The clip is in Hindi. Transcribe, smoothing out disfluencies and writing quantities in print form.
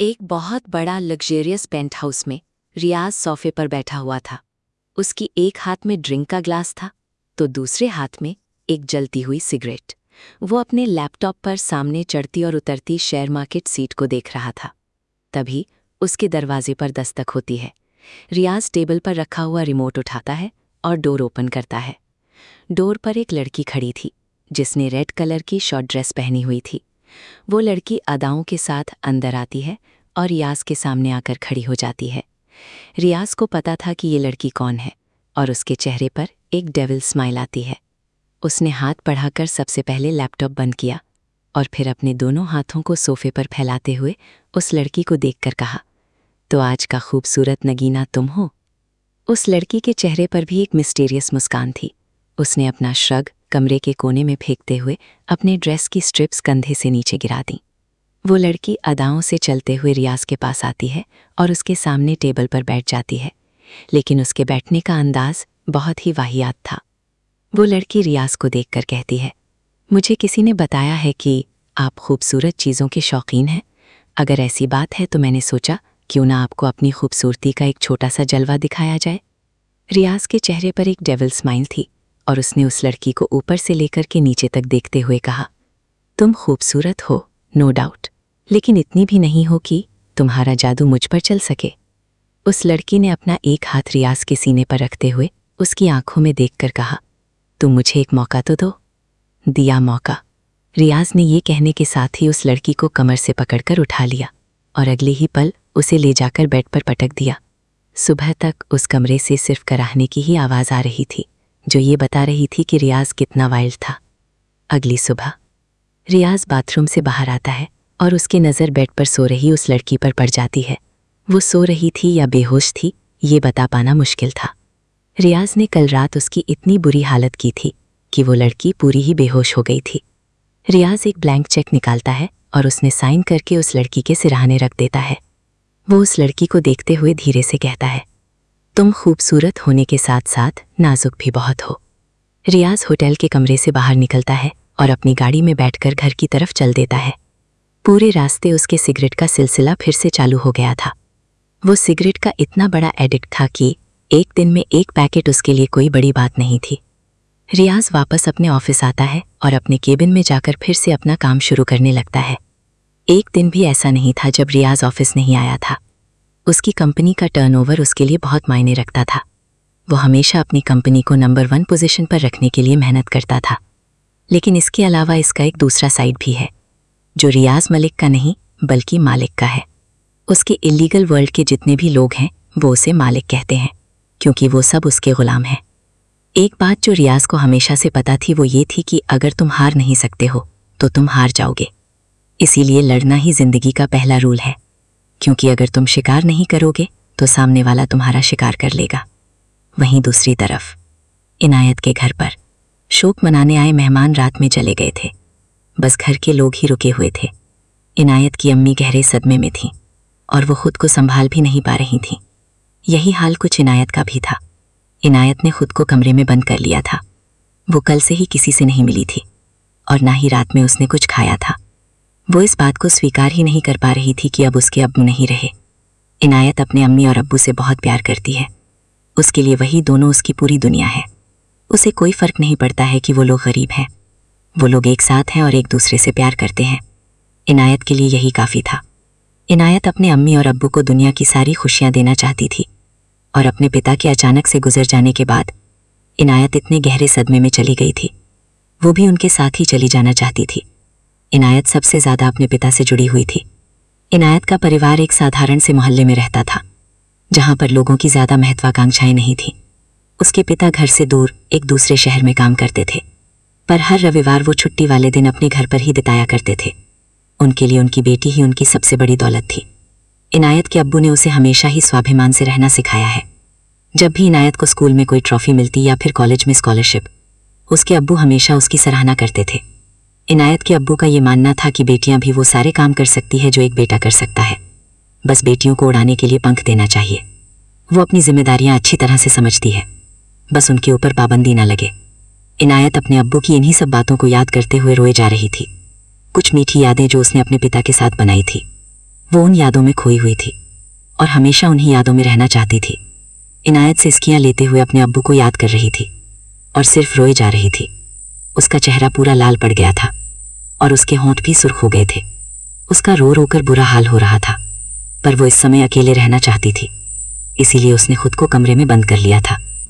एक बहुत बड़ा लग्जरियस पेंट हाउस में रियाज सोफे पर बैठा हुआ था। उसकी एक हाथ में ड्रिंक का ग्लास था तो दूसरे हाथ में एक जलती हुई सिगरेट। वो अपने लैपटॉप पर सामने चढ़ती और उतरती शेयर मार्केट सीट को देख रहा था। तभी उसके दरवाजे पर दस्तक होती है। रियाज टेबल पर रखा हुआ रिमोट उठाता है और डोर ओपन करता है। डोर पर एक लड़की खड़ी थी जिसने रेड कलर की शॉर्ट ड्रेस पहनी हुई थी। वो लड़की अदाओं के साथ अंदर आती है और रियाज के सामने आकर खड़ी हो जाती है। रियाज को पता था कि ये लड़की कौन है और उसके चेहरे पर एक डेविल स्माइल आती है। उसने हाथ बढ़ाकर सबसे पहले लैपटॉप बंद किया और फिर अपने दोनों हाथों को सोफे पर फैलाते हुए उस लड़की को देखकर कहा, तो आज का खूबसूरत नगीना तुम हो। उस लड़की के चेहरे पर भी एक मिस्टीरियस मुस्कान थी। उसने अपना श्रग कमरे के कोने में फेंकते हुए अपने ड्रेस की स्ट्रिप्स कंधे से नीचे गिरा दी। वो लड़की अदाओं से चलते हुए रियाज के पास आती है और उसके सामने टेबल पर बैठ जाती है, लेकिन उसके बैठने का अंदाज बहुत ही वाहियात था। वो लड़की रियाज को देखकर कहती है, मुझे किसी ने बताया है कि आप खूबसूरत चीज़ों के शौकीन हैं। अगर ऐसी बात है तो मैंने सोचा क्यों ना आपको अपनी खूबसूरती का एक छोटा सा जलवा दिखाया जाए। रियाज के चेहरे पर एक डेविल स्माइल थी और उसने उस लड़की को ऊपर से लेकर के नीचे तक देखते हुए कहा, तुम खूबसूरत हो, नो डाउट, लेकिन इतनी भी नहीं हो कि तुम्हारा जादू मुझ पर चल सके। उस लड़की ने अपना एक हाथ रियाज के सीने पर रखते हुए उसकी आंखों में देखकर कहा, तुम मुझे एक मौका तो दो। दिया मौका। रियाज ने ये कहने के साथ ही उस लड़की को कमर से पकड़कर उठा लिया और अगले ही पल उसे ले जाकर बेड पर पटक दिया। सुबह तक उस कमरे से सिर्फ कराहने की ही आवाज़ आ रही थी जो ये बता रही थी कि रियाज कितना वाइल्ड था। अगली सुबह रियाज बाथरूम से बाहर आता है और उसकी नज़र बेड पर सो रही उस लड़की पर पड़ जाती है। वो सो रही थी या बेहोश थी ये बता पाना मुश्किल था। रियाज ने कल रात उसकी इतनी बुरी हालत की थी कि वो लड़की पूरी ही बेहोश हो गई थी। रियाज एक ब्लैंक चेक निकालता है और उसने साइन करके उस लड़की के सिरहाने रख देता है। वो उस लड़की को देखते हुए धीरे से कहता है, तुम खूबसूरत होने के साथ साथ नाजुक भी बहुत हो। रियाज होटल के कमरे से बाहर निकलता है और अपनी गाड़ी में बैठकर घर की तरफ चल देता है। पूरे रास्ते उसके सिगरेट का सिलसिला फिर से चालू हो गया था। वो सिगरेट का इतना बड़ा एडिक्ट था कि एक दिन में एक पैकेट उसके लिए कोई बड़ी बात नहीं थी। रियाज वापस अपने ऑफिस आता है और अपने केबिन में जाकर फिर से अपना काम शुरू करने लगता है। एक दिन भी ऐसा नहीं था जब रियाज ऑफिस नहीं आया था। उसकी कंपनी का टर्नओवर उसके लिए बहुत मायने रखता था। वो हमेशा अपनी कंपनी को नंबर 1 पोजीशन पर रखने के लिए मेहनत करता था। लेकिन इसके अलावा इसका एक दूसरा साइड भी है जो रियाज मलिक का नहीं बल्कि मालिक का है। उसके इलीगल वर्ल्ड के जितने भी लोग हैं वो उसे मालिक कहते हैं क्योंकि वो सब उसके गुलाम हैं। एक बात जो रियाज को हमेशा से पता थी वो ये थी कि अगर तुम हार नहीं सकते हो तो तुम हार जाओगे। इसीलिए लड़ना ही जिंदगी का पहला रूल है, क्योंकि अगर तुम शिकार नहीं करोगे तो सामने वाला तुम्हारा शिकार कर लेगा। वहीं दूसरी तरफ इनायत के घर पर शोक मनाने आए मेहमान रात में चले गए थे। बस घर के लोग ही रुके हुए थे। इनायत की अम्मी गहरे सदमे में थीं और वो खुद को संभाल भी नहीं पा रही थीं। यही हाल कुछ इनायत का भी था। इनायत ने खुद को कमरे में बंद कर लिया था। वो कल से ही किसी से नहीं मिली थी और ना ही रात में उसने कुछ खाया था। वो इस बात को स्वीकार ही नहीं कर पा रही थी कि अब उसके अब्बू नहीं रहे। इनायत अपने अम्मी और अब्बू से बहुत प्यार करती है। उसके लिए वही दोनों उसकी पूरी दुनिया है। उसे कोई फर्क नहीं पड़ता है कि वो लोग गरीब हैं। वो लोग एक साथ हैं और एक दूसरे से प्यार करते हैं। इनायत के लिए यही काफ़ी था। इनायत अपने अम्मी और अब्बू को दुनिया की सारी खुशियाँ देना चाहती थी और अपने पिता के अचानक से गुजर जाने के बाद इनायत इतने गहरे सदमे में चली गई थी। वो भी उनके साथ ही चली जाना चाहती थी। इनायत सबसे ज़्यादा अपने पिता से जुड़ी हुई थी। इनायत का परिवार एक साधारण से मोहल्ले में रहता था जहाँ पर लोगों की ज़्यादा महत्वाकांक्षाएं नहीं थीं। उसके पिता घर से दूर एक दूसरे शहर में काम करते थे, पर हर रविवार वो छुट्टी वाले दिन अपने घर पर ही बिताया करते थे। उनके लिए उनकी बेटी ही उनकी सबसे बड़ी दौलत थी। इनायत के अब्बू ने उसे हमेशा ही स्वाभिमान से रहना सिखाया है। जब भी इनायत को स्कूल में कोई ट्रॉफी मिलती या फिर कॉलेज में स्कॉलरशिप, उसके अब्बू हमेशा उसकी सराहना करते थे। इनायत के अब्बू का ये मानना था कि बेटियां भी वो सारे काम कर सकती है जो एक बेटा कर सकता है, बस बेटियों को उड़ाने के लिए पंख देना चाहिए। वो अपनी जिम्मेदारियां अच्छी तरह से समझती है, बस उनके ऊपर पाबंदी ना लगे। इनायत अपने अब्बू की इन्हीं सब बातों को याद करते हुए रोए जा रही थी। कुछ मीठी यादें जो उसने अपने पिता के साथ बनाई थी वो उन यादों में खोई हुई थी और हमेशा उन्हीं यादों में रहना चाहती थी। इनायत सिसकियां लेते हुए अपने अब्बू को याद कर रही थी और सिर्फ रोए जा रही थी। उसका चेहरा पूरा लाल पड़ गया था और उसके होंठ भी सुर्ख हो गए थे। उसका रो रो कर बुरा हाल हो रहा था, पर वो इस समय अकेले रहना चाहती थी, इसीलिए उसने खुद को कमरे में बंद कर लिया था।